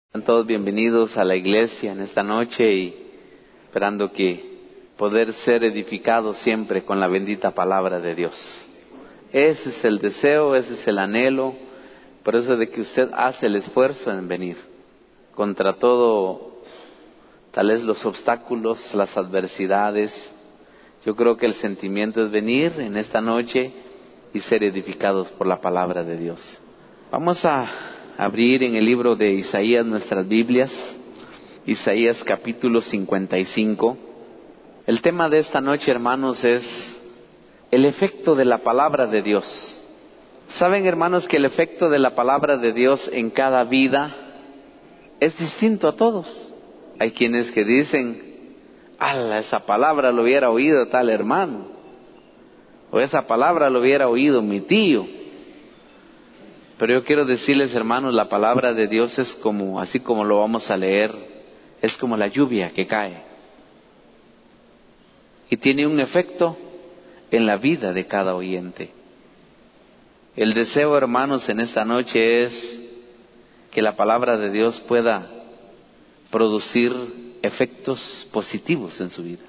Sean todos bienvenidos a la iglesia en esta noche y esperando que poder ser edificados siempre con la bendita palabra de Dios. Ese es el deseo, ese es el anhelo, por eso de que usted hace el esfuerzo en venir. Contra todo, tal vez los obstáculos, las adversidades, yo creo que el sentimiento es venir en esta noche y ser edificados por la palabra de Dios. Vamos a abrir en el libro de Isaías nuestras Biblias, Isaías capítulo 55. El tema de esta noche, hermanos, es el efecto de la palabra de Dios. Saben, hermanos, que el efecto de la palabra de Dios en cada vida es distinto a todos. Hay quienes que dicen, ¡ala, esa palabra lo hubiera oído tal hermano! O esa palabra lo hubiera oído mi tío. Pero yo quiero decirles, hermanos, la palabra de Dios es como, así como lo vamos a leer, es como la lluvia que cae. Y tiene un efecto en la vida de cada oyente. El deseo, hermanos, en esta noche es que la palabra de Dios pueda producir efectos positivos en su vida.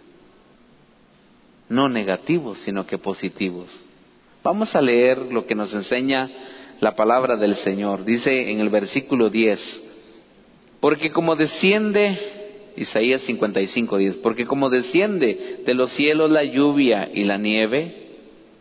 No negativos, sino que positivos. Vamos a leer lo que nos enseña la palabra del Señor. Dice en el versículo 10, porque como desciende, Isaías 55:10, porque como desciende de los cielos la lluvia y la nieve,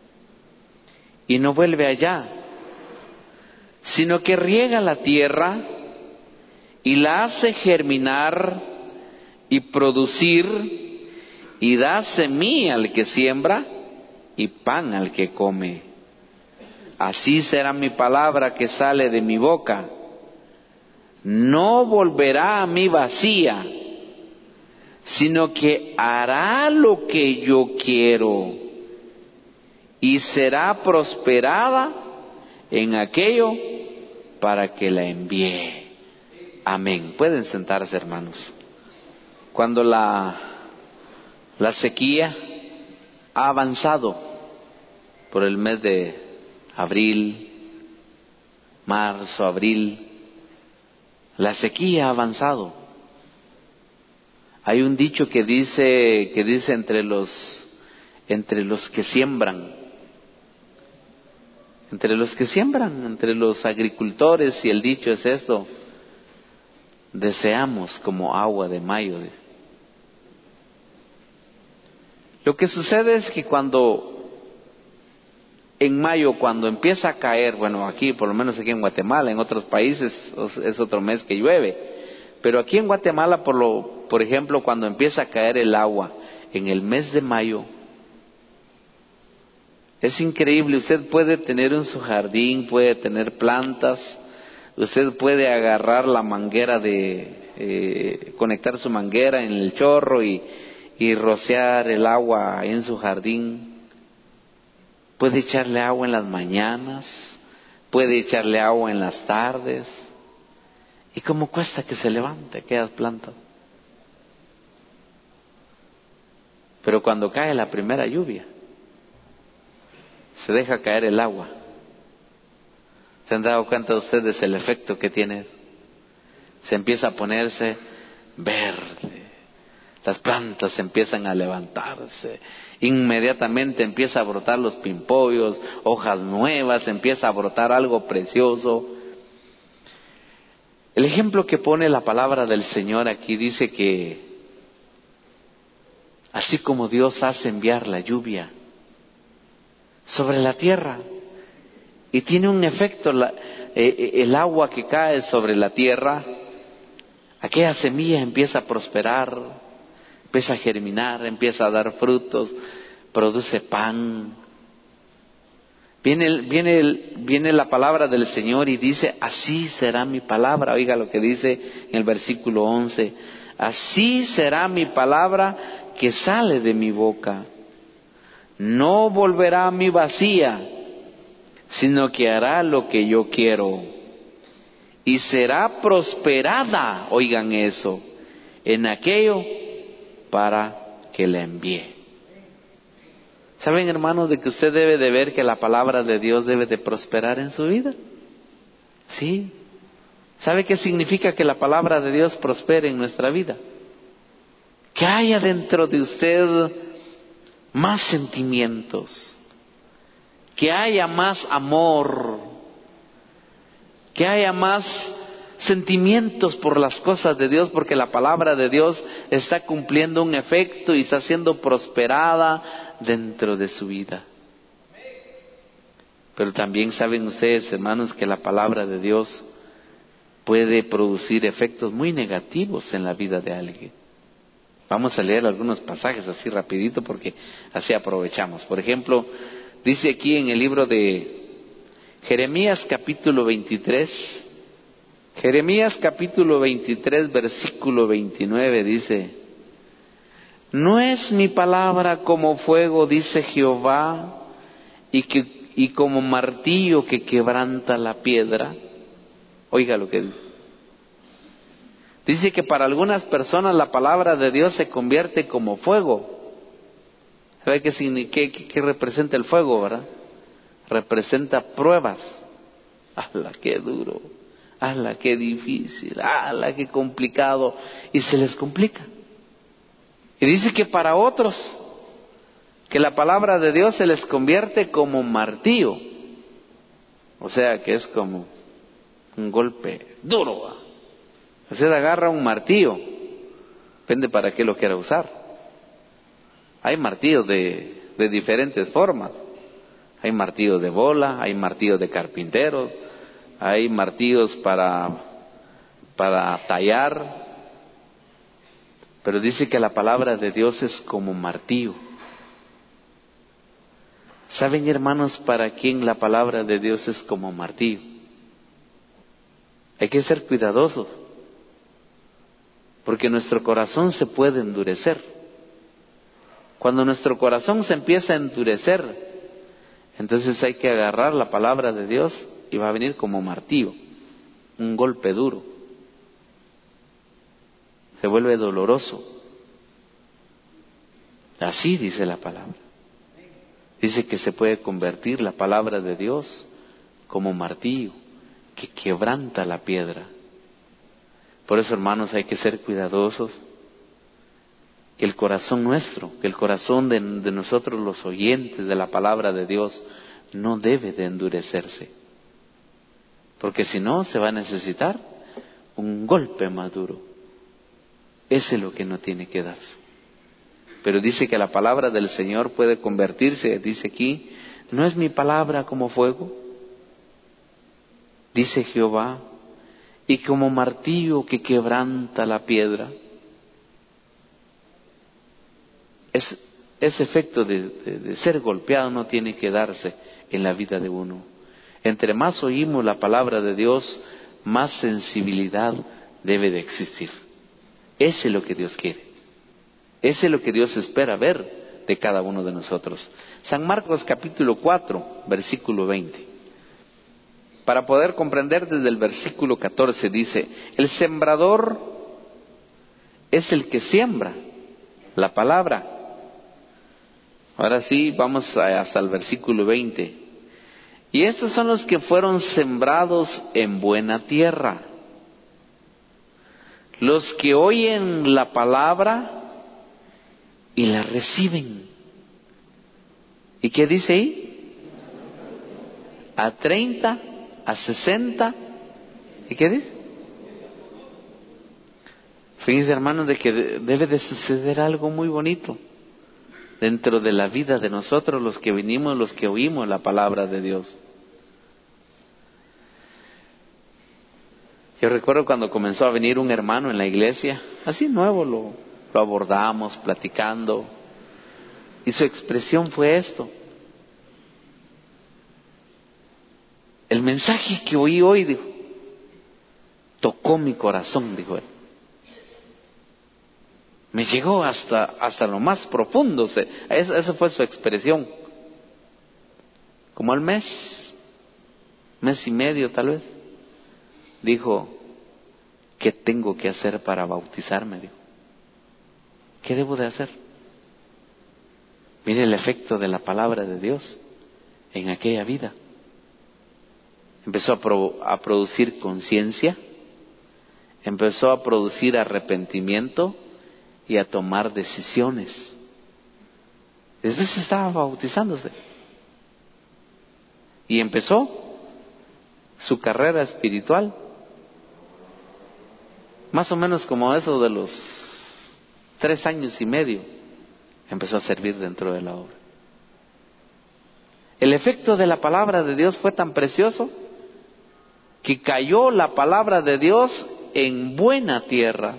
y no vuelve allá, sino que riega la tierra y la hace germinar y producir, y da semilla al que siembra y pan al que come. Así será mi palabra que sale de mi boca. No volverá a mí vacía, sino que hará lo que yo quiero y será prosperada en aquello para que la envíe. Amén. Pueden sentarse, hermanos. Cuando la sequía ha avanzado por el mes de abril, marzo, abril, la sequía ha avanzado. Hay un dicho que dice entre los que siembran, entre los agricultores, y el dicho es esto: deseamos como agua de mayo. Lo que sucede es que en mayo, cuando empieza a caer, bueno, aquí, por lo menos aquí en Guatemala, en otros países es otro mes que llueve, pero aquí en Guatemala, por ejemplo, cuando empieza a caer el agua en el mes de mayo, es increíble. Usted puede tener en su jardín, puede tener plantas, usted puede agarrar la manguera conectar su manguera en el chorro y rociar el agua en su jardín. Puede echarle agua en las mañanas, puede echarle agua en las tardes. ¿Y cómo cuesta que se levante aquellas plantas? Pero cuando cae la primera lluvia, se deja caer el agua. ¿Se han dado cuenta ustedes el efecto que tiene? Se empieza a ponerse verde. Las plantas empiezan a levantarse, inmediatamente empieza a brotar los pimpollos, hojas nuevas, empieza a brotar algo precioso. El ejemplo que pone la palabra del Señor aquí dice que así como Dios hace enviar la lluvia sobre la tierra y tiene un efecto el agua que cae sobre la tierra, aquella semilla empieza a prosperar, empieza a germinar, empieza a dar frutos, produce pan. Viene la palabra del Señor y dice, así será mi palabra. Oiga lo que dice en el versículo 11. Así será mi palabra que sale de mi boca. No volverá a mí vacía, sino que hará lo que yo quiero. Y será prosperada, oigan eso, en aquello para que la envíe. ¿Saben, hermanos, de que usted debe de ver que la palabra de Dios debe de prosperar en su vida? Sí. ¿Sabe qué significa que la palabra de Dios prospere en nuestra vida? Que haya dentro de usted más sentimientos, que haya más amor, que haya más sentimientos por las cosas de Dios, porque la palabra de Dios está cumpliendo un efecto y está siendo prosperada dentro de su vida. Pero también saben ustedes, hermanos, que la palabra de Dios puede producir efectos muy negativos en la vida de alguien. Vamos a leer algunos pasajes así rapidito porque así aprovechamos. Por ejemplo, dice aquí en el libro de Jeremías capítulo 23, Jeremías capítulo 23 versículo 29 dice: ¿no es mi palabra como fuego, dice Jehová, y como martillo que quebranta la piedra? Oiga lo que dice. Dice que para algunas personas la palabra de Dios se convierte como fuego. ¿Sabe qué representa el fuego, verdad? Representa pruebas. ¡Hala, qué duro! ¡Hala, qué difícil! ¡Hala, qué complicado! Y se les complica. Y dice que para otros, que la palabra de Dios se les convierte como martillo. O sea, que es como un golpe duro, ¿va? Usted agarra un martillo, depende para qué lo quiera usar. Hay martillos de diferentes formas. Hay martillos de bola, hay martillos de carpinteros, hay martillos para tallar. Pero dice que la palabra de Dios es como martillo. ¿Saben, hermanos, para quién la palabra de Dios es como martillo? Hay que ser cuidadosos, porque nuestro corazón se puede endurecer. Cuando nuestro corazón se empieza a endurecer, entonces hay que agarrar la palabra de Dios y va a venir como martillo, un golpe duro. Se vuelve doloroso. Así dice la palabra. Dice que se puede convertir la palabra de Dios como martillo que quebranta la piedra. Por eso, hermanos, hay que ser cuidadosos, que el corazón nuestro, que el corazón de nosotros los oyentes de la palabra de Dios no debe de endurecerse, porque si no se va a necesitar un golpe más duro. Ese es lo que no tiene que darse. Pero dice que la palabra del Señor puede convertirse, dice aquí, ¿no es mi palabra como fuego?, dice Jehová, y como martillo que quebranta la piedra. Ese efecto de ser golpeado no tiene que darse en la vida de uno. Entre más oímos la palabra de Dios, más sensibilidad debe de existir. Ese es lo que Dios quiere. Ese es lo que Dios espera ver de cada uno de nosotros. San Marcos capítulo 4, versículo 20. Para poder comprender desde el versículo 14 dice: el sembrador es el que siembra la palabra. Ahora sí, vamos hasta el versículo 20. Y estos son los que fueron sembrados en buena tierra, los que oyen la palabra y la reciben. ¿Y qué dice ahí? A 30, a 60, ¿y qué dice? Fíjense, hermanos, de que debe de suceder algo muy bonito dentro de la vida de nosotros, los que vinimos, los que oímos la palabra de Dios. Yo recuerdo cuando comenzó a venir un hermano en la iglesia, así nuevo, lo abordamos, platicando, y su expresión fue esto: el mensaje que oí hoy, dijo, tocó mi corazón, dijo él. Me llegó hasta lo más profundo. Esa fue su expresión. Como al mes y medio tal vez, dijo: ¿qué tengo que hacer para bautizarme? Dijo, ¿qué debo de hacer? Mire el efecto de la palabra de Dios en aquella vida. Empezó a producir conciencia, empezó a producir arrepentimiento y a tomar decisiones. Después estaba bautizándose y empezó su carrera espiritual, más o menos como eso de los 3 años y medio, empezó a servir dentro de la obra. El efecto de la palabra de Dios fue tan precioso que cayó la palabra de Dios en buena tierra.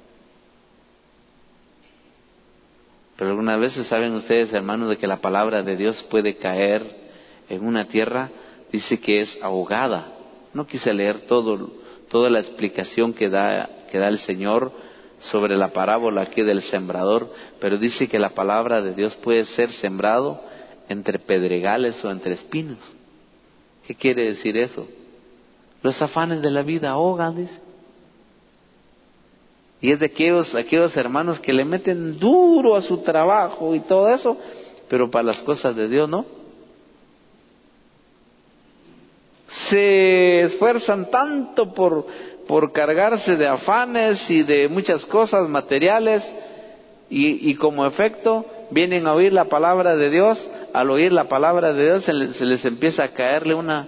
Pero algunas veces saben ustedes, hermanos, de que la palabra de Dios puede caer en una tierra, dice que es ahogada. No quise leer toda la explicación que da el Señor sobre la parábola aquí del sembrador, pero dice que la palabra de Dios puede ser sembrado entre pedregales o entre espinos. ¿Qué quiere decir eso? Los afanes de la vida ahogan, dice. Y es de aquellos hermanos que le meten duro a su trabajo y todo eso, pero para las cosas de Dios no. Se esfuerzan tanto por cargarse de afanes y de muchas cosas materiales y como efecto vienen a oír la palabra de Dios. Al oír la palabra de Dios se les empieza a caerle una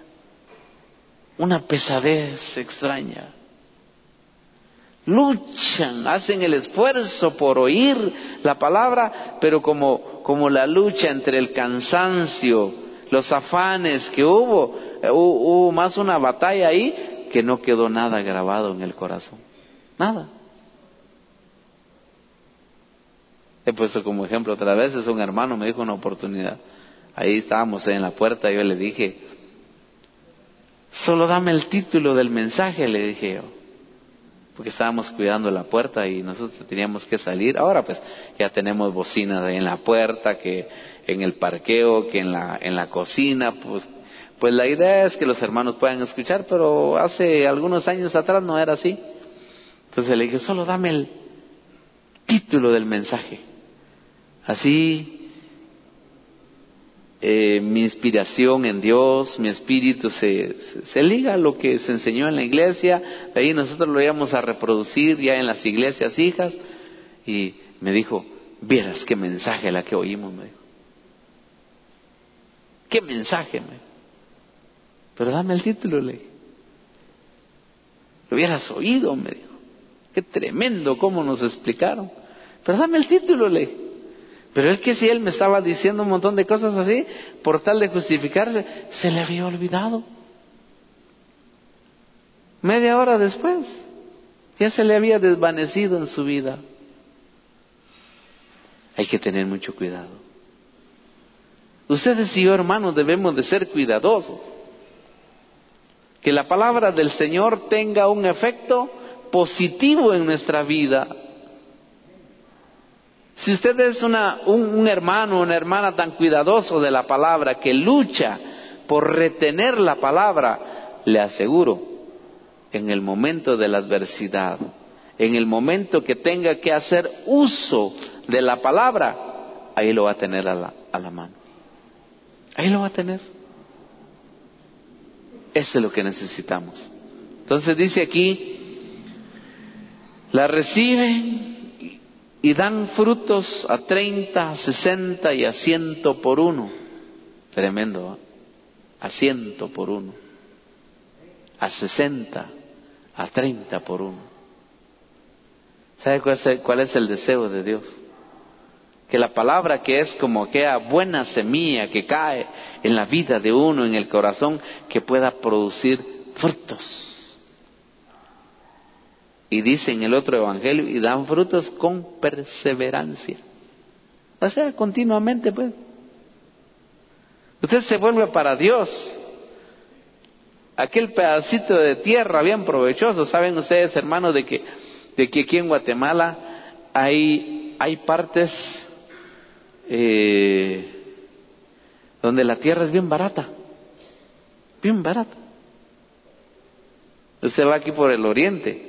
pesadez extraña. Luchan, hacen el esfuerzo por oír la palabra, pero como la lucha entre el cansancio, los afanes que hubo más una batalla ahí, que no quedó nada grabado en el corazón. Nada. He puesto como ejemplo otra vez, es un hermano, me dijo una oportunidad. Ahí estábamos en la puerta, yo le dije, solo dame el título del mensaje, le dije yo. Porque estábamos cuidando la puerta y nosotros teníamos que salir. Ahora pues ya tenemos bocinas ahí en la puerta, que en el parqueo, que en la cocina. Pues la idea es que los hermanos puedan escuchar, pero hace algunos años atrás no era así. Entonces le dije, solo dame el título del mensaje. Así mi inspiración en Dios, mi espíritu se liga a lo que se enseñó en la iglesia. De ahí nosotros lo íbamos a reproducir ya en las iglesias hijas. Y me dijo, vieras qué mensaje la que oímos, me dijo. ¿Qué mensaje? Me dijo. Pero dame el título, le dije. Lo hubieras oído, me dijo. Qué tremendo cómo nos explicaron. Pero dame el título, le dije. Pero es que si él me estaba diciendo un montón de cosas así, por tal de justificarse, se le había olvidado. Media hora después, ya se le había desvanecido en su vida. Hay que tener mucho cuidado. Ustedes y yo, hermanos, debemos de ser cuidadosos. Que la palabra del Señor tenga un efecto positivo en nuestra vida. Si usted es un hermano o una hermana tan cuidadoso de la palabra, que lucha por retener la palabra, le aseguro, en el momento de la adversidad, en el momento que tenga que hacer uso de la palabra, ahí lo va a tener a la mano. Ahí lo va a tener. Eso es lo que necesitamos. Entonces dice aquí, la reciben y dan frutos a 30, a 60 y a 100 por uno. Tremendo, ¿eh? A 100 por uno. A 60, a 30 por uno. ¿Sabe cuál es el deseo de Dios? Que la palabra, que es como aquella buena semilla que cae en la vida de uno, en el corazón, que pueda producir frutos. Y dice en el otro evangelio, y dan frutos con perseverancia. O sea, continuamente, pues. Usted se vuelve para Dios. Aquel pedacito de tierra bien provechoso. Saben ustedes, hermanos, de que aquí en Guatemala hay partes donde la tierra es bien barata. Bien barata. Usted va aquí por el oriente.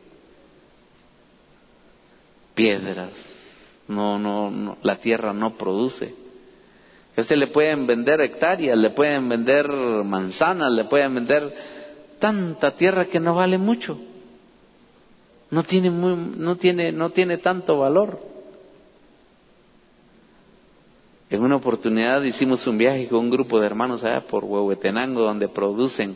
Piedras, no, la tierra no produce. A usted le pueden vender hectáreas, le pueden vender manzanas, le pueden vender tanta tierra que no vale mucho. no tiene tanto valor. En una oportunidad hicimos un viaje con un grupo de hermanos allá por Huehuetenango, donde producen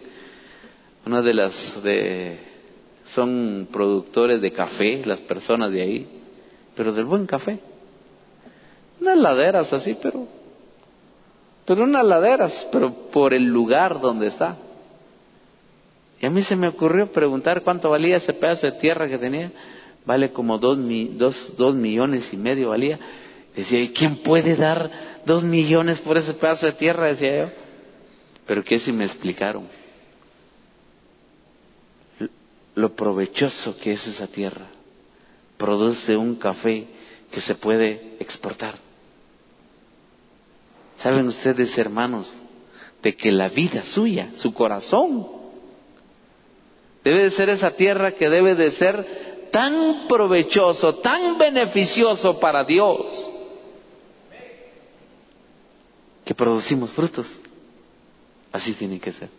son productores de café, las personas de ahí, pero del buen café. Unas laderas así, pero unas laderas, pero por el lugar donde está. Y a mí se me ocurrió preguntar cuánto valía ese pedazo de tierra que tenía. Vale como 2,5 millones valía. Decía, ¿y quién puede dar 2 millones por ese pedazo de tierra? Decía yo. Pero que sí me explicaron lo provechoso que es esa tierra. Produce un café que se puede exportar. ¿Saben ustedes, hermanos, de que la vida suya, su corazón, debe de ser esa tierra que debe de ser tan provechoso, tan beneficioso para Dios, que producimos frutos? Así tiene que ser.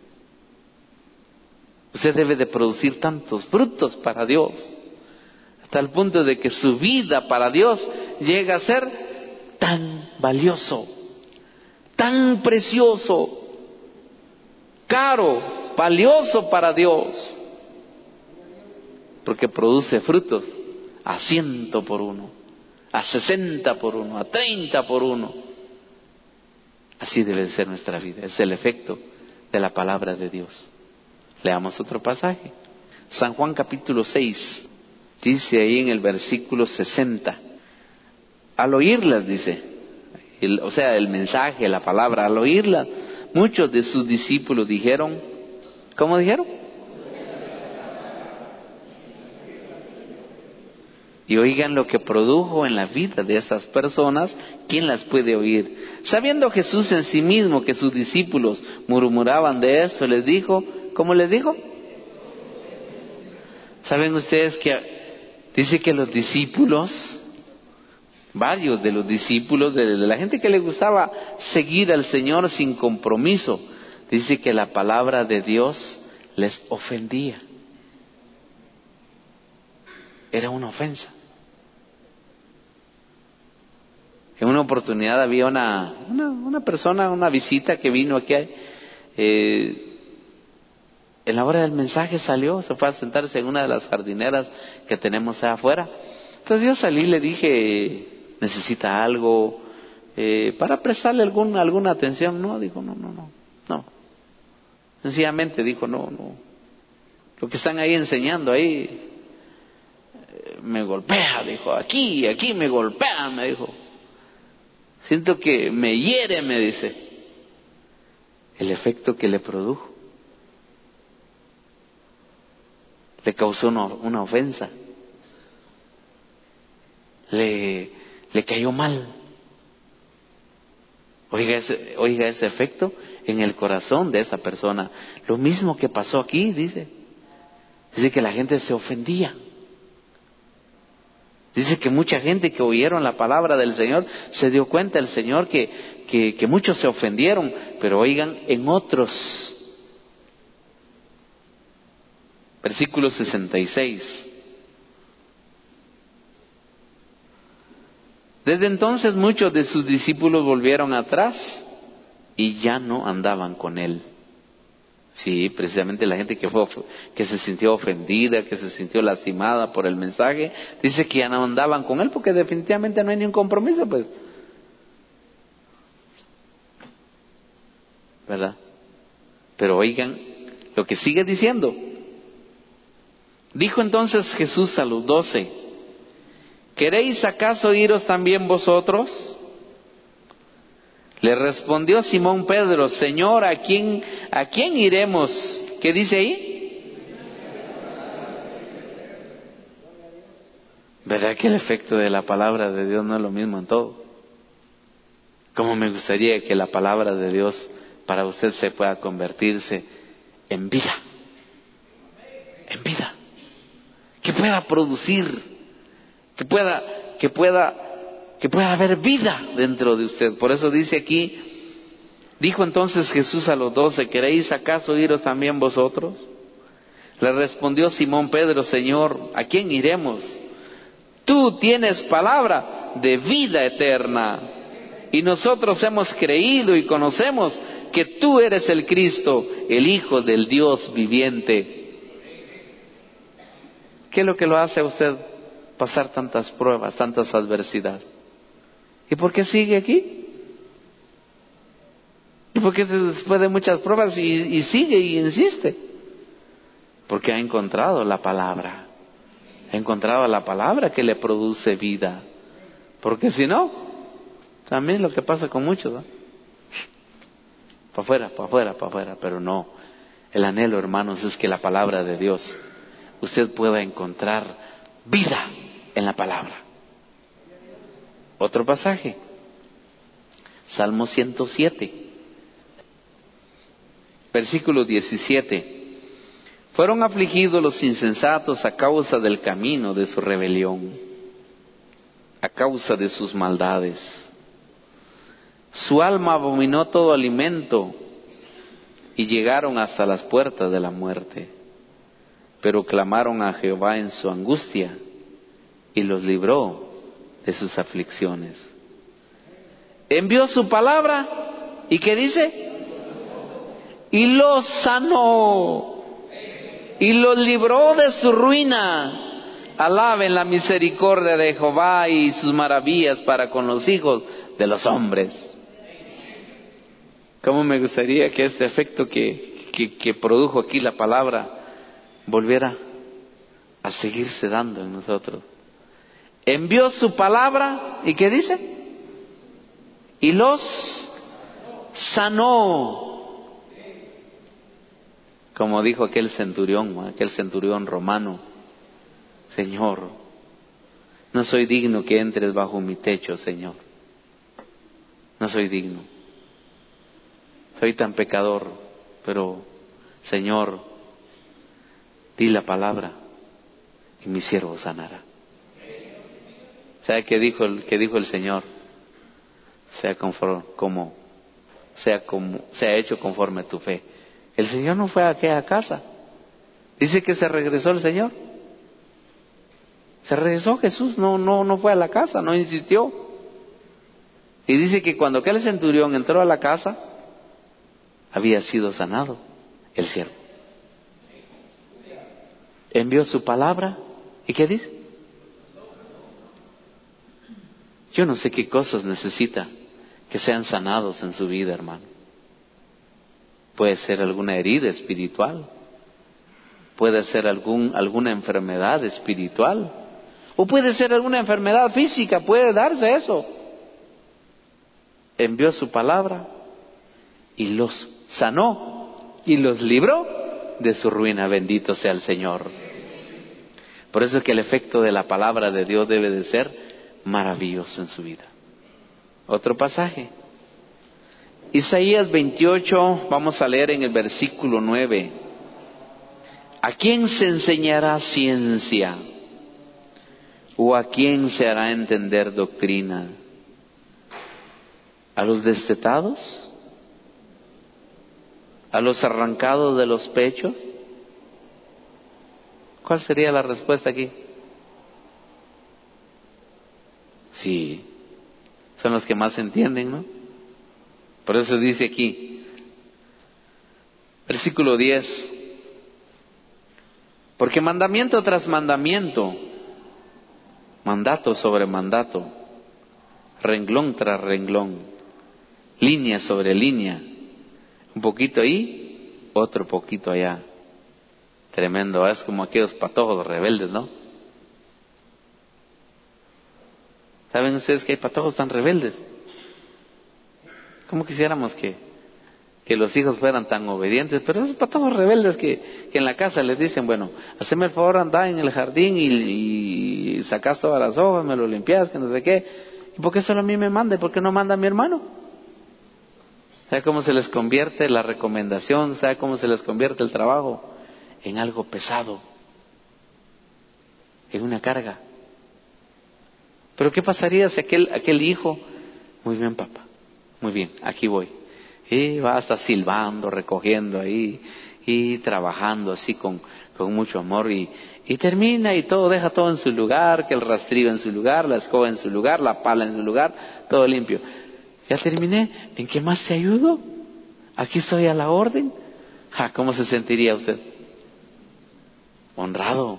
Usted debe de producir tantos frutos para Dios, hasta el punto de que su vida para Dios llega a ser tan valioso, tan precioso, caro, valioso para Dios, porque produce frutos a 100 por uno, a 60 por uno, a 30 por uno. Así debe de ser nuestra vida. Es el efecto de la palabra de Dios. Leamos otro pasaje. San Juan capítulo 6. Dice ahí en el versículo 60. Al oírlas, dice, el mensaje, la palabra, al oírla, muchos de sus discípulos dijeron, ¿cómo dijeron? Y oigan lo que produjo en la vida de esas personas, ¿quién las puede oír? Sabiendo Jesús en sí mismo que sus discípulos murmuraban de esto, les dijo, ¿cómo les dijo? ¿Saben ustedes que dice que los discípulos, varios de los discípulos, de la gente que le gustaba seguir al Señor sin compromiso, dice que la palabra de Dios les ofendía? Era una ofensa. En una oportunidad había una persona, una visita que vino aquí, en la hora del mensaje salió, se fue a sentarse en una de las jardineras que tenemos allá afuera. Entonces yo salí y le dije, ¿necesita algo para prestarle alguna atención? No, dijo, no. Sencillamente dijo, no. Lo que están ahí enseñando ahí me golpea, dijo, aquí me golpea, me dijo. Siento que me hiere, me dice. El efecto que le produjo. Le causó una ofensa. Le cayó mal. Oiga ese efecto en el corazón de esa persona. Lo mismo que pasó aquí, dice. Dice que la gente se ofendía. Dice que mucha gente que oyeron la palabra del Señor se dio cuenta el Señor que muchos se ofendieron, pero oigan en otros. Versículo 66. Desde entonces muchos de sus discípulos volvieron atrás y ya no andaban con él. Sí, precisamente la gente que se sintió ofendida, que se sintió lastimada por el mensaje, dice que ya no andaban con él porque definitivamente no hay ni un compromiso, pues. ¿Verdad? Pero oigan lo que sigue diciendo. Dijo entonces Jesús a los 12, ¿queréis acaso iros también vosotros? Le respondió Simón Pedro, Señor, ¿a quién iremos? ¿Qué dice ahí? ¿Verdad que el efecto de la palabra de Dios no es lo mismo en todo? ¿Cómo me gustaría que la palabra de Dios para usted se pueda convertirse en vida? En vida. Que pueda producir, que pueda haber vida dentro de usted. Por eso dice aquí, dijo entonces Jesús a los 12, ¿queréis acaso iros también vosotros? Le respondió Simón Pedro: Señor, ¿a quién iremos? Tú tienes palabra de vida eterna, y nosotros hemos creído y conocemos que tú eres el Cristo, el Hijo del Dios viviente. ¿Qué es lo que lo hace a usted pasar tantas pruebas, tantas adversidades? ¿Y por qué sigue aquí? ¿Y por qué después de muchas pruebas y sigue y insiste? Porque ha encontrado la palabra. Ha encontrado la palabra que le produce vida. Porque si no, también lo que pasa con muchos, ¿no? Para afuera, para afuera, para afuera. Pero no, el anhelo, hermanos, es que la palabra de Dios, usted pueda encontrar vida en la palabra. Otro pasaje, Salmo 107, versículo 17. Fueron afligidos los insensatos a causa del camino de su rebelión, a causa de sus maldades. Su alma abominó todo alimento y llegaron hasta las puertas de la muerte. Pero clamaron a Jehová en su angustia y los libró de sus aflicciones. Envió su palabra y ¿qué dice? Y los sanó y los libró de su ruina. Alaben la misericordia de Jehová y sus maravillas para con los hijos de los hombres. ¿Cómo me gustaría que este efecto que produjo aquí la palabra volviera a seguirse dando en nosotros? Envió su palabra y ¿qué dice? Y los sanó. Como dijo aquel centurión romano: Señor, no soy digno que entres bajo mi techo, Señor. No soy digno. Soy tan pecador, pero Señor, di la palabra y mi siervo sanará. ¿Sabe qué dijo el Señor? Sea hecho conforme a tu fe. El Señor no fue a aquella casa. Dice que se regresó el Señor. Se regresó Jesús, no fue a la casa, no insistió. Y dice que cuando aquel centurión entró a la casa, había sido sanado el siervo. Envió su palabra, ¿y qué dice? Yo no sé qué cosas necesita que sean sanados en su vida, hermano. Puede ser alguna herida espiritual, puede ser alguna enfermedad espiritual, o puede ser alguna enfermedad física, puede darse eso. Envió su palabra y los sanó y los libró de su ruina. Bendito sea el Señor. Por eso es que el efecto de la palabra de Dios debe de ser maravilloso en su vida. Otro pasaje, Isaías 28, vamos a leer en el versículo 9. ¿A quién se enseñará ciencia? ¿O a quién se hará entender doctrina? ¿A los destetados? ¿A los arrancados de los pechos? ¿Cuál sería la respuesta aquí? Sí, son los que más entienden, ¿no? Por eso dice aquí, versículo 10, porque mandamiento tras mandamiento, mandato sobre mandato, renglón tras renglón, línea sobre línea, un poquito ahí, otro poquito allá. Tremendo, es como aquellos patojos rebeldes, ¿no? ¿Saben ustedes que hay patojos tan rebeldes? ¿Cómo quisiéramos que los hijos fueran tan obedientes? Pero esos patojos rebeldes que en la casa les dicen, bueno, haceme el favor, andá en el jardín y sacás todas las hojas, me lo limpias, que no sé qué. ¿Y por qué solo a mí me manda? ¿Y por qué no manda a mi hermano? ¿Sabe cómo se les convierte la recomendación? ¿Sabe cómo se les convierte el trabajo? En algo pesado, en una carga. Pero ¿qué pasaría si aquel hijo, muy bien papá, muy bien, aquí voy, y va hasta silbando, recogiendo ahí, y trabajando así con con mucho amor y termina y todo, deja todo en su lugar, que el rastrillo en su lugar, la escoba en su lugar, la pala en su lugar, todo limpio. Ya terminé, ¿en qué más te ayudo? Aquí estoy a la orden. ¿Cómo se sentiría usted? Honrado.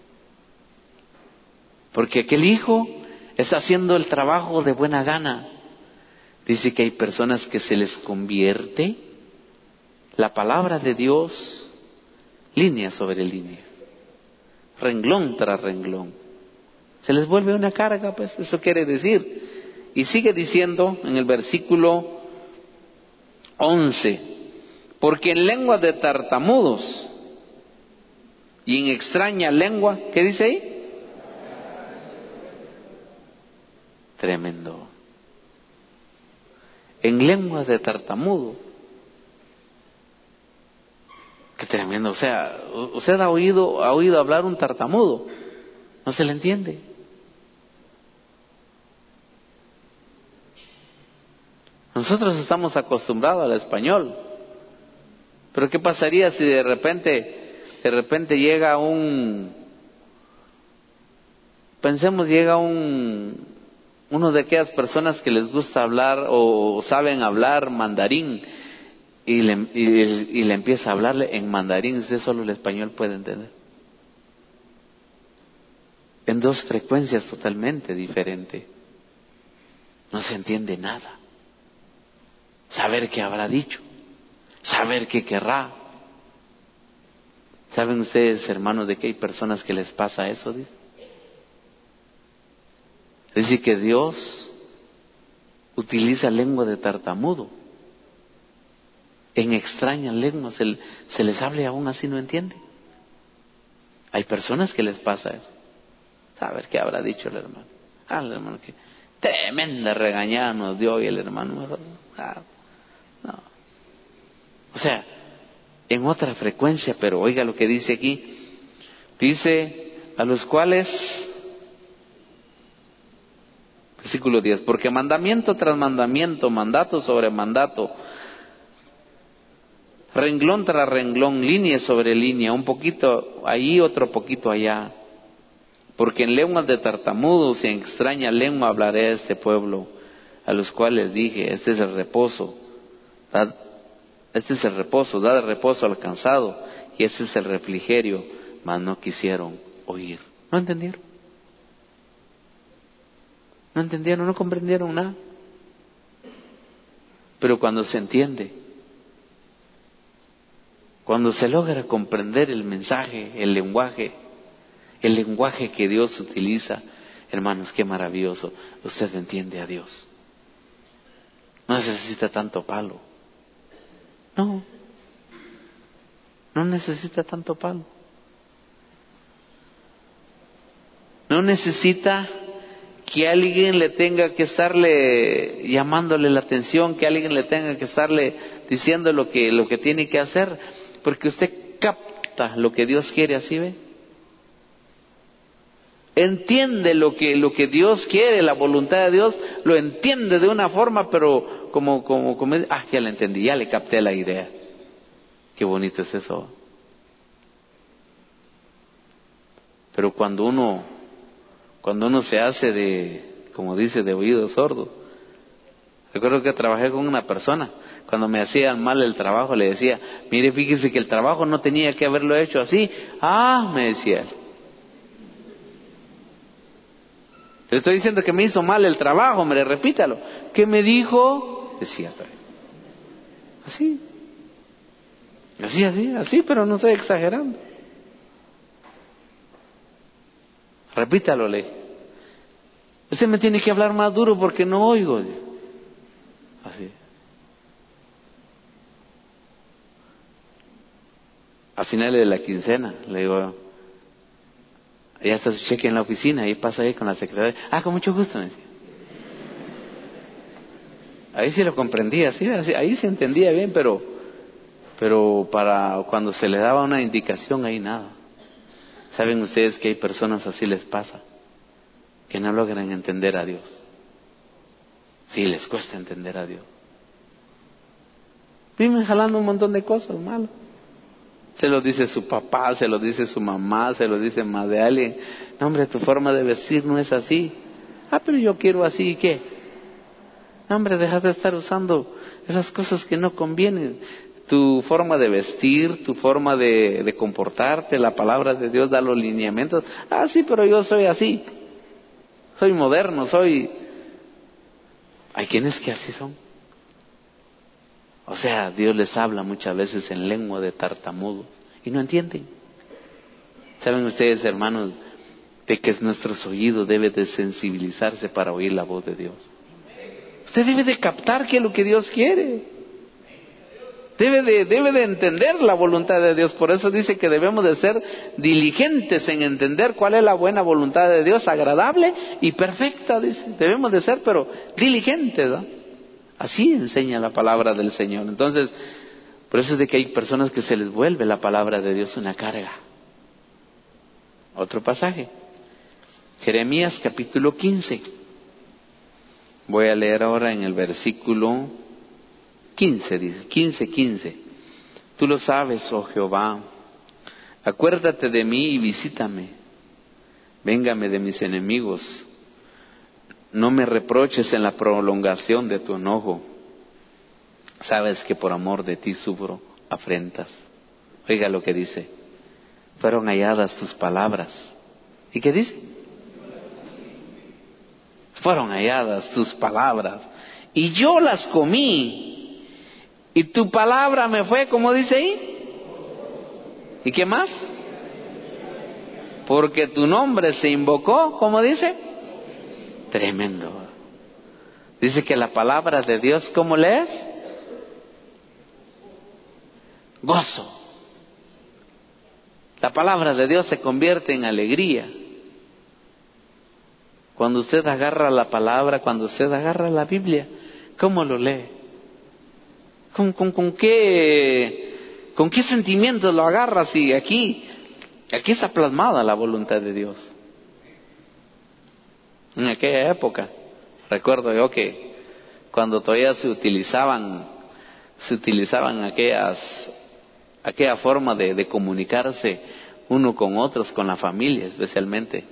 Porque aquel hijo está haciendo el trabajo de buena gana. Dice que hay personas que se les convierte la palabra de Dios línea sobre línea, renglón tras renglón. Se les vuelve una carga, pues, eso quiere decir. Y sigue diciendo en el versículo 11, porque en lengua de tartamudos y en extraña lengua, ¿qué dice ahí? Tremendo. En lengua de tartamudo. Qué tremendo. O sea, usted ha oído hablar un tartamudo. No se le entiende. Nosotros estamos acostumbrados al español. Pero ¿qué pasaría si de repente llega uno de aquellas personas que les gusta hablar o saben hablar mandarín y le empieza a hablarle en mandarín? Usted solo el español puede entender. En dos frecuencias totalmente diferentes. No se entiende nada. Saber qué habrá dicho, saber qué querrá. ¿Saben ustedes, hermanos, de que hay personas que les pasa eso? Dice que Dios utiliza lengua de tartamudo. En extrañas lenguas se les habla y aún así no entiende. Hay personas que les pasa eso. Saber qué habrá dicho el hermano. El hermano que tremenda regañada nos dio hoy el hermano. Mejor, no. O sea, en otra frecuencia, pero oiga lo que dice aquí. Dice, a los cuales, versículo 10, porque mandamiento tras mandamiento, mandato sobre mandato, renglón tras renglón, línea sobre línea, un poquito ahí, otro poquito allá. Porque en lenguas de tartamudos y en extraña lengua hablaré a este pueblo, a los cuales dije, este es el reposo, dad el reposo al cansado, y este es el refrigerio, mas no quisieron oír. ¿No entendieron? ¿No entendieron? ¿No comprendieron nada? Pero cuando se entiende, cuando se logra comprender el mensaje, el lenguaje que Dios utiliza, hermanos, qué maravilloso. Usted entiende a Dios. No necesita tanto palo. No necesita tanto palo. No necesita que alguien le tenga que estarle llamándole la atención, que alguien le tenga que estarle diciendo lo que tiene que hacer, porque usted capta lo que Dios quiere, ¿así ve? Entiende lo que Dios quiere, la voluntad de Dios, lo entiende de una forma, pero como ya le entendí, ya le capté la idea. Qué bonito es eso. Pero cuando uno se hace como dice, de oído sordo. Recuerdo que trabajé con una persona, cuando me hacían mal el trabajo le decía, mire, fíjese que el trabajo no tenía que haberlo hecho así. Me decía él. Te estoy diciendo que me hizo mal el trabajo, hombre, repítalo. ¿Qué me dijo? Decía, así, pero no estoy exagerando. Repítalo, le dije. Usted me tiene que hablar más duro porque no oigo. Así. A finales de la quincena, le digo, ya está su cheque en la oficina, y pasa ahí con la secretaria. Con mucho gusto, me decía. Ahí sí lo comprendía, sí, ahí se entendía bien, pero para cuando se le daba una indicación, ahí nada. ¿Saben ustedes que hay personas así les pasa? Que no logran entender a Dios. Sí, les cuesta entender a Dios. Viven jalando un montón de cosas malas. Se lo dice su papá, se lo dice su mamá, se lo dice más de alguien. No, hombre, tu forma de vestir no es así. Ah, pero yo quiero así, ¿y qué? No, hombre, deja de estar usando esas cosas que no convienen. Tu forma de vestir, tu forma de comportarte, la palabra de Dios da los lineamientos. Ah, sí, pero yo soy así. Soy moderno, Hay quienes que así son. O sea, Dios les habla muchas veces en lengua de tartamudo y no entienden. ¿Saben ustedes, hermanos, de que nuestros oídos deben de sensibilizarse para oír la voz de Dios? Usted debe de captar qué es lo que Dios quiere. Debe de entender la voluntad de Dios. Por eso dice que debemos de ser diligentes en entender cuál es la buena voluntad de Dios, agradable y perfecta, dice. Debemos de ser, pero diligentes, ¿no? Así enseña la palabra del Señor. Entonces, por eso es de que hay personas que se les vuelve la palabra de Dios una carga. Otro pasaje. Jeremías capítulo 15. Voy a leer ahora en el versículo 15, dice, 15. Tú lo sabes, oh Jehová, acuérdate de mí y visítame. Véngame de mis enemigos. No me reproches en la prolongación de tu enojo. Sabes que por amor de ti sufro afrentas. Oiga lo que dice. Fueron halladas tus palabras. ¿Y qué dice? Fueron halladas tus palabras. Y yo las comí. Y tu palabra me fue, ¿cómo dice ahí? ¿Y qué más? Porque tu nombre se invocó, ¿cómo dice? Tremendo. Dice que la palabra de Dios, ¿cómo lees? Gozo. La palabra de Dios se convierte en alegría. Cuando usted agarra la palabra, cuando usted agarra la Biblia, ¿cómo lo lee? ¿Con qué sentimientos lo agarra? Si aquí está plasmada la voluntad de Dios. En aquella época, recuerdo yo que cuando todavía se utilizaban aquella forma de comunicarse uno con otros, con la familia especialmente.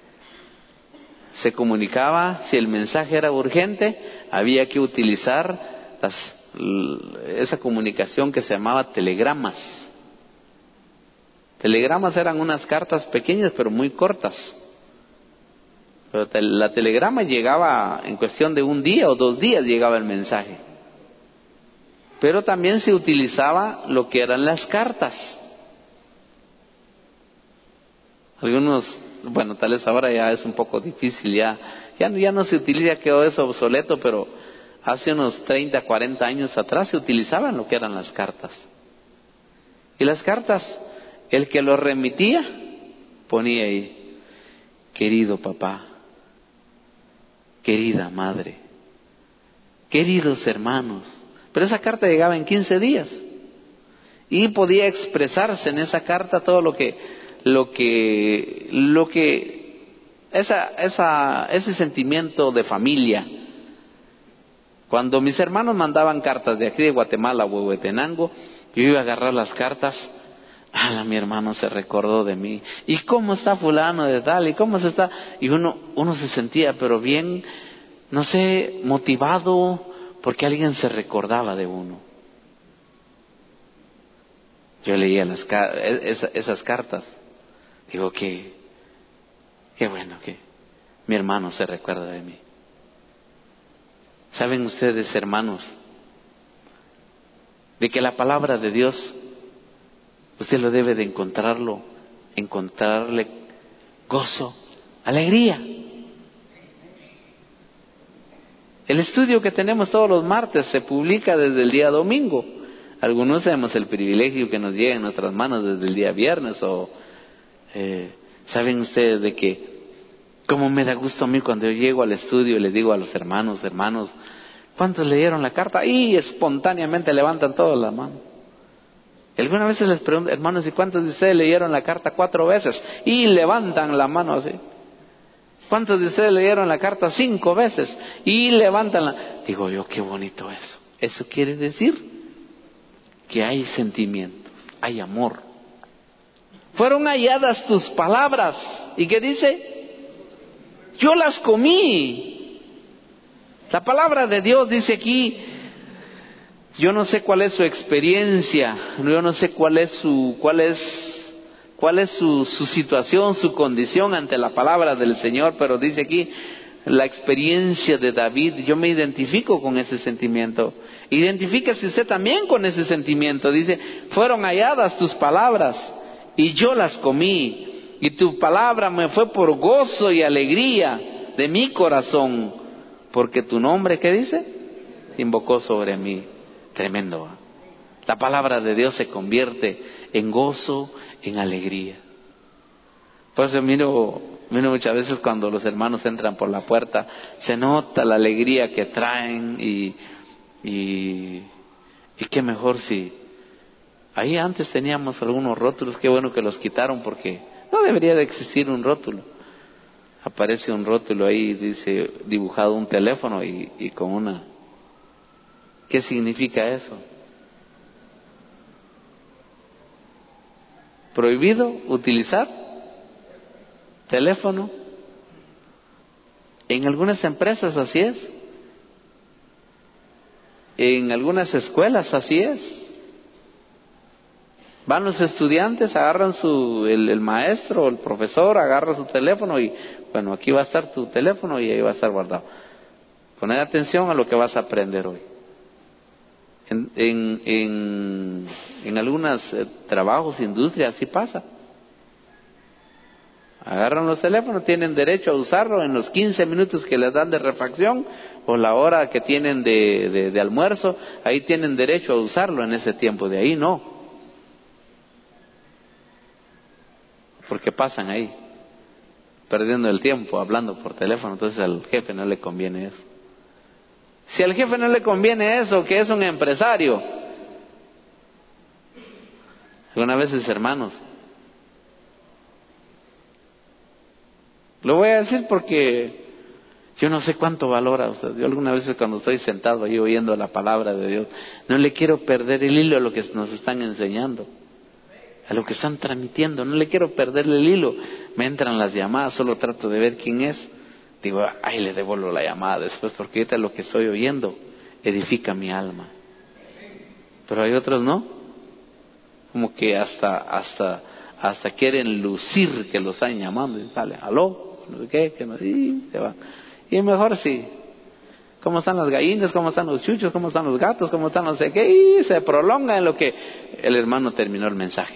Se comunicaba, si el mensaje era urgente, había que utilizar esa comunicación que se llamaba telegramas. Telegramas eran unas cartas pequeñas pero muy cortas. Pero la telegrama llegaba en cuestión de un día o 2 días, llegaba el mensaje. Pero también se utilizaba lo que eran las cartas. Algunos, bueno, tal vez ahora ya es un poco difícil, ya no se utiliza, quedó eso obsoleto, pero hace unos 30, 40 años atrás se utilizaban lo que eran las cartas. Y las cartas, el que lo remitía, ponía ahí, querido papá, querida madre, queridos hermanos. Pero esa carta llegaba en 15 días. Y podía expresarse en esa carta todo ese sentimiento de familia. Cuando mis hermanos mandaban cartas de aquí de Guatemala a Huehuetenango, yo iba a agarrar las cartas. Mi hermano se recordó de mí. ¿Y cómo está fulano de tal? ¿Y cómo se está? Y uno se sentía, pero bien, no sé, motivado, porque alguien se recordaba de uno. Yo leía esas cartas. Digo qué bueno que mi hermano se recuerda de mí. ¿Saben ustedes, hermanos, de que la palabra de Dios, usted lo debe de encontrarle gozo, alegría? El estudio que tenemos todos los martes se publica desde el día domingo. Algunos tenemos el privilegio que nos llegue en nuestras manos desde el día viernes. ¿Saben ustedes de que cómo me da gusto a mí cuando yo llego al estudio y les digo a los hermanos, ¿cuántos leyeron la carta? Y espontáneamente levantan todos la mano. Y algunas veces les pregunto, hermanos, ¿y cuántos de ustedes leyeron la carta 4 veces? Y levantan la mano así. ¿Cuántos de ustedes leyeron la carta 5 veces? Y levantan la... Digo yo, qué bonito eso. Eso quiere decir que hay sentimientos, hay amor, Fueron halladas tus palabras. ¿Y qué dice? Yo las comí. La palabra de Dios dice aquí, yo no sé cuál es su experiencia, yo no sé cuál es su situación, su condición ante la palabra del Señor, pero dice aquí la experiencia de David. Yo me identifico con ese sentimiento. Identifíquese usted también con ese sentimiento. Dice, fueron halladas tus palabras y yo las comí, y tu palabra me fue por gozo y alegría de mi corazón, porque tu nombre, ¿qué dice? Invocó sobre mí. Tremendo. La palabra de Dios se convierte en gozo, en alegría. Por eso miro muchas veces cuando los hermanos entran por la puerta, se nota la alegría que traen y qué mejor si ahí antes teníamos algunos rótulos, qué bueno que los quitaron, porque no debería de existir un rótulo. Aparece un rótulo ahí, dice, dibujado un teléfono y con una... ¿Qué significa eso? Prohibido utilizar teléfono. En algunas empresas así es. En algunas escuelas así es. Van los estudiantes, agarran el maestro o el profesor agarra su teléfono y bueno, aquí va a estar tu teléfono y ahí va a estar guardado. Poner atención a lo que vas a aprender hoy. En algunos trabajos, industrias, así pasa. Agarran los teléfonos, tienen derecho a usarlo en los 15 minutos que les dan de refacción o la hora que tienen de almuerzo, ahí tienen derecho a usarlo en ese tiempo, de ahí no. Porque pasan ahí, perdiendo el tiempo, hablando por teléfono, entonces al jefe no le conviene eso. Si al jefe no le conviene eso, que es un empresario. Algunas veces, hermanos, lo voy a decir porque yo no sé cuánto valora usted. Yo algunas veces cuando estoy sentado ahí oyendo la palabra de Dios, no le quiero perder el hilo a lo que nos están enseñando, a lo que están transmitiendo, no le quiero perder el hilo. Me entran las llamadas, solo trato de ver quién es. Digo, ahí le devuelvo la llamada después, porque ahorita lo que estoy oyendo edifica mi alma. Pero hay otros no, como que hasta quieren lucir que lo están llamando y dale, aló, no sé qué, que no, y se va. Y mejor sí, cómo están las gallinas, cómo están los chuchos, cómo están los gatos, cómo están no sé qué, y se prolonga en lo que el hermano terminó el mensaje.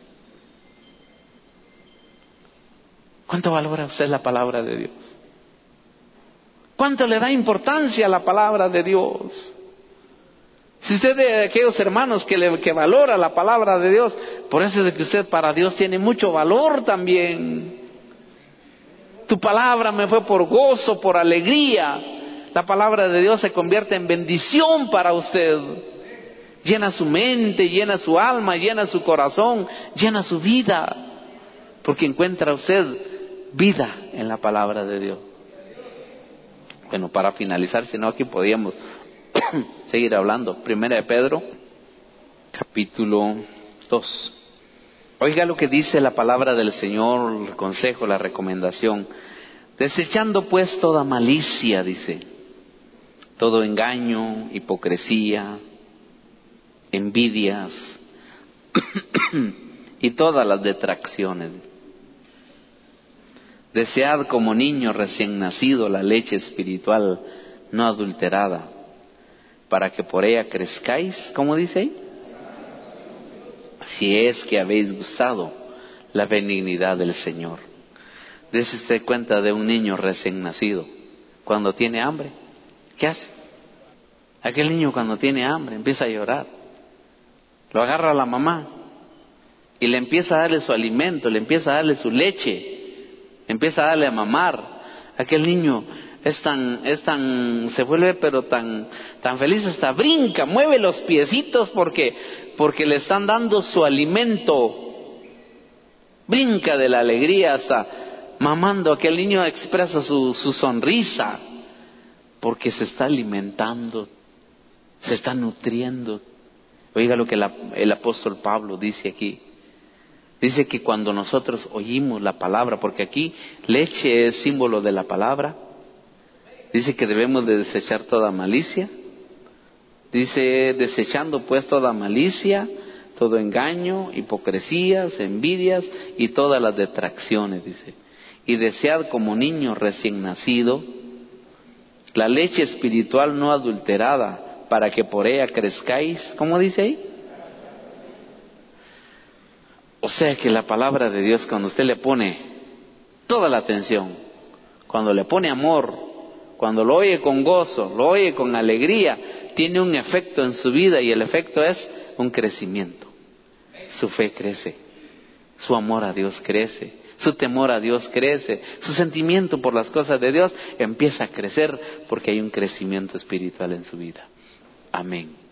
¿Cuánto valora usted la palabra de Dios? ¿Cuánto le da importancia a la palabra de Dios? Si usted es de aquellos hermanos que valora la palabra de Dios, por eso es de que usted para Dios tiene mucho valor también. Tu palabra me fue por gozo, por alegría. La palabra de Dios se convierte en bendición para usted. Llena su mente, llena su alma, llena su corazón, llena su vida. Porque encuentra usted vida en la palabra de Dios. Bueno, para finalizar, si no aquí podíamos seguir hablando. Primera de Pedro, capítulo 2. Oiga lo que dice la palabra del Señor, el consejo, la recomendación. Desechando pues toda malicia, dice, todo engaño, hipocresía, envidias y todas las detracciones. Desead como niño recién nacido la leche espiritual no adulterada, para que por ella crezcáis, ¿cómo dice ahí? Si es que habéis gustado la benignidad del Señor. Dese usted cuenta de un niño recién nacido, cuando tiene hambre, ¿qué hace? Aquel niño cuando tiene hambre empieza a llorar, lo agarra la mamá y le empieza a darle su alimento, le empieza a darle su leche, empieza a darle a mamar. Aquel niño se vuelve pero tan feliz, hasta brinca, mueve los piecitos porque le están dando su alimento, brinca de la alegría hasta mamando. Aquel niño expresa su sonrisa porque se está alimentando, se está nutriendo. Oiga lo que el apóstol Pablo dice aquí: Dice que cuando nosotros oímos la palabra, porque aquí leche es símbolo de la palabra, dice que debemos de desechar toda malicia. Dice, desechando pues toda malicia, todo engaño, hipocresías, envidias y todas las detracciones, dice. Y desead como niño recién nacido la leche espiritual no adulterada, para que por ella crezcáis. ¿Cómo dice ahí? O sea que la palabra de Dios, cuando usted le pone toda la atención, cuando le pone amor, cuando lo oye con gozo, lo oye con alegría, tiene un efecto en su vida, y el efecto es un crecimiento. Su fe crece, su amor a Dios crece, su temor a Dios crece, su sentimiento por las cosas de Dios empieza a crecer, porque hay un crecimiento espiritual en su vida. Amén.